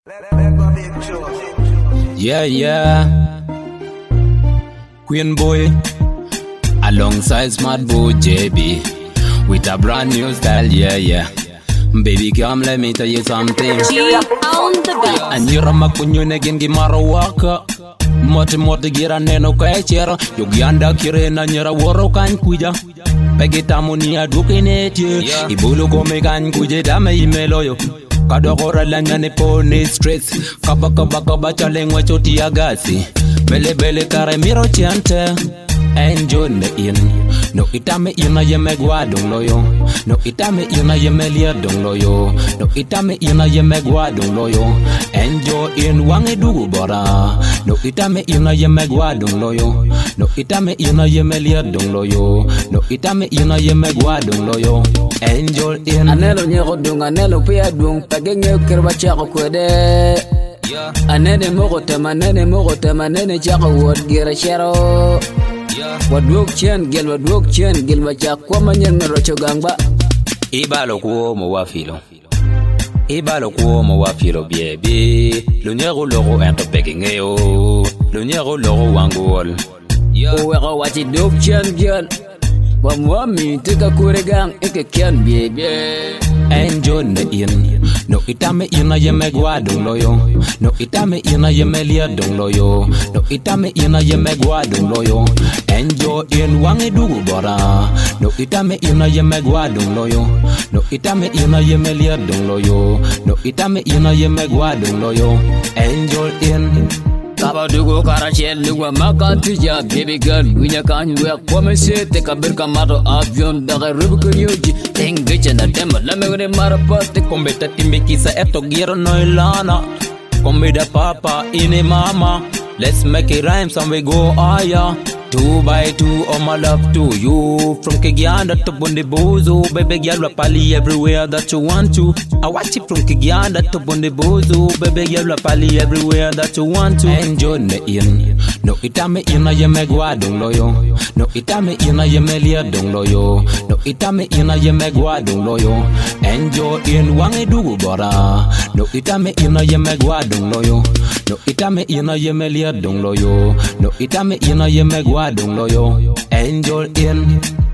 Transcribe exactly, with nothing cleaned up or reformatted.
Yeah, yeah. Queen Boy alongside Smart Boy J B with a brand new style, yeah, yeah. Baby, come let me tell you something. G on the beat. And you're a makunyo negin gimara waka. Moti moti gira neno kaya chera. Yogianda kire na nyera woro kan kuja. Pegi tamuni aduki neti. Ibulu kome kan kuje dame imeloyo. Kadokora lanya ne poni stress. Kaba kaba kaba chalengwa choti agasi. Bele bele kare miro chiante. Enjoy the in. No itame ina yeme guadong loyo. No itame ina yeme liadong loyo. No itame ina yeme guadong loyo. Enjoy in wangi dugu bora. No itame ina yeme guadong loyo. No itame ina yeme liadong loyo. No itame ina yeme guadong loyo. Enjoy in. Anelo nyego dung anelo pia dung pagenge kerba chako kwede. Anene mogo tema anene mogo tema anene chako wod gira shero. Wadwok chen gel wadwok chen gel wachak kwa manyen rocho gangba. Ibalo kuo mo wafilo. Ibalo kuo mo wafilo biebi. Lunyego logo ento pekingeo. Lunyego logo wangol. Uweko wachi dwok chen gel. Wamwami tika kuregang eke ken biebi. Enjoy the in. No itame ina yeme guadong loyo. No itame ina yeme liadong loyo. No itame ina yeme guadong loyo. Enjoy in wangi dugu bora. No itame ina yeme guadong loyo. No itame ina yeme liadong loyo. No itame ina yeme guadong loyo. Enjoy in. Kaba dugu karachel lugwa makatija baby girl winya kanyu ya kwame se te kabir kamato avion daga rubu kunyoji engeche na tema lamegre marapate Kombeta timbe kisa eto giro no ilana. Kombida papa ine mama. Let's make it rhyme and we go higher. Two by two, all my love to you. From Kigyanda to Bondibozo. Baby girl, rapali everywhere that you want to. I watch it from Kigyanda to Bondibozo. Baby girl, rapali everywhere that you want to. Enjoy the in. No itame ina yeme guadong loyo. No itame ina yeme liadong loyo. No itame ina yeme guadong loyo. Enjoy in wangi dugu bora. No itame ina yeme guadong loyo. No itame ina yeme liadong loyo. No itame ina yeme guadong loyo. Enjoy in.